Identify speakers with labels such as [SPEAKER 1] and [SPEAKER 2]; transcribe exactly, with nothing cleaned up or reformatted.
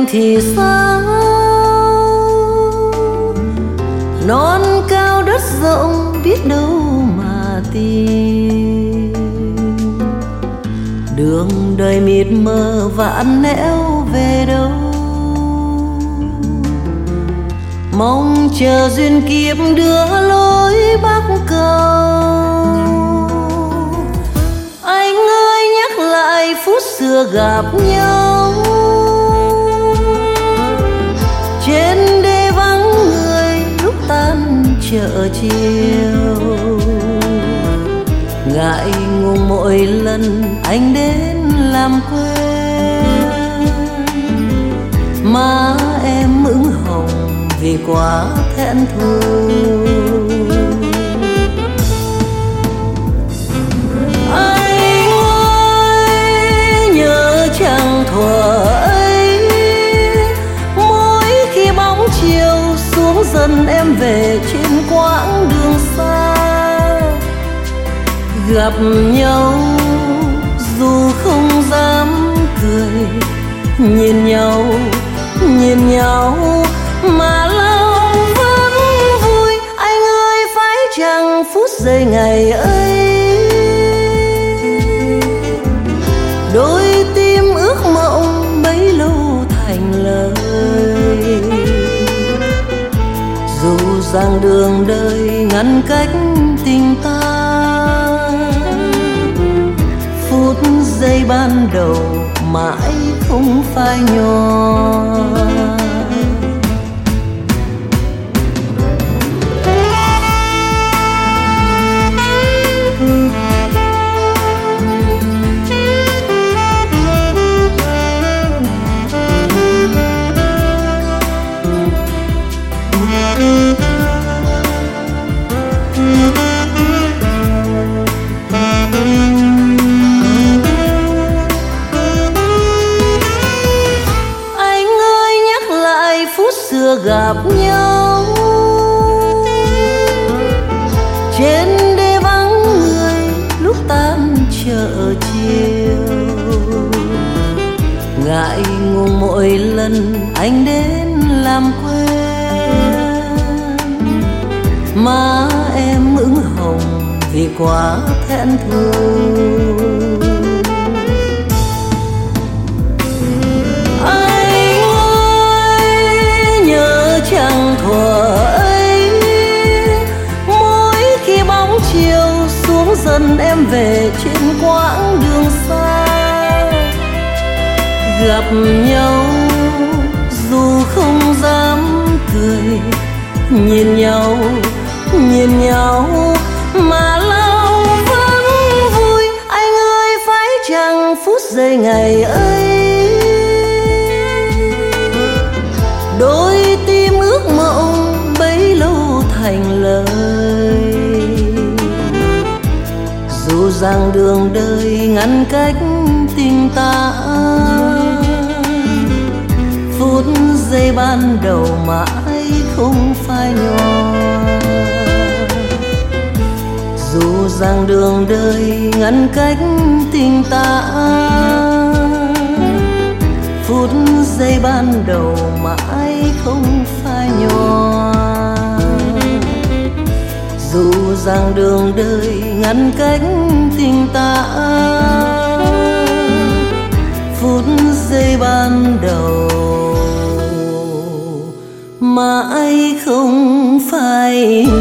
[SPEAKER 1] thì sao? Non cao đất rộng biết đâu mà tìm. Đường đời mịt mờ vạn nẻo về đâu. Mong chờ duyên kiếp đưa lối bắc cầu. Anh ơi nhắc lại phút xưa gặp nhau. Trên đê vắng người lúc tan chợ chiều. Ngại ngùng mỗi lần anh đến làm quên. Má em ửng hồng vì quá thẹn thùng. Anh ơi nhớ chăng thuở ấy, mỗi khi bóng chiều xuống dần em về trên quãng đường xa. Gặp nhau dù không dám cười, nhìn nhau nhìn nhau mà lòng vẫn vui. Anh ơi phải chăng phút giây ngày ấy, đôi tim ước mộng bấy lâu thành lời. Dù rằng đường đời ngăn cách tình ta, phút giây ban đầu mãi không phai nhòa. Xưa gặp nhau trên đê vắng người lúc tan chợ chiều. Ngại ngùng mỗi lần anh đến làm quên. Má em ửng hồng vì quá thẹn thùng. Chẳng thuở ấy, mỗi khi bóng chiều xuống dần em về trên quãng đường xa. Gặp nhau dù không dám cười, nhìn nhau nhìn nhau mà lòng vẫn vui. Anh ơi phải chăng phút giây ngày ấy, đôi tim ước mộng bấy lâu thành lời. Dù rằng đường đời ngăn cách tình ta, phút giây ban đầu mãi không phai nhòa. Dù rằng đường đời ngăn cách tình ta, phút giây ban đầu mãi không phai nhòa. Dù rằng đường đời ngăn cách tình ta, phút giây ban đầu mãi không phai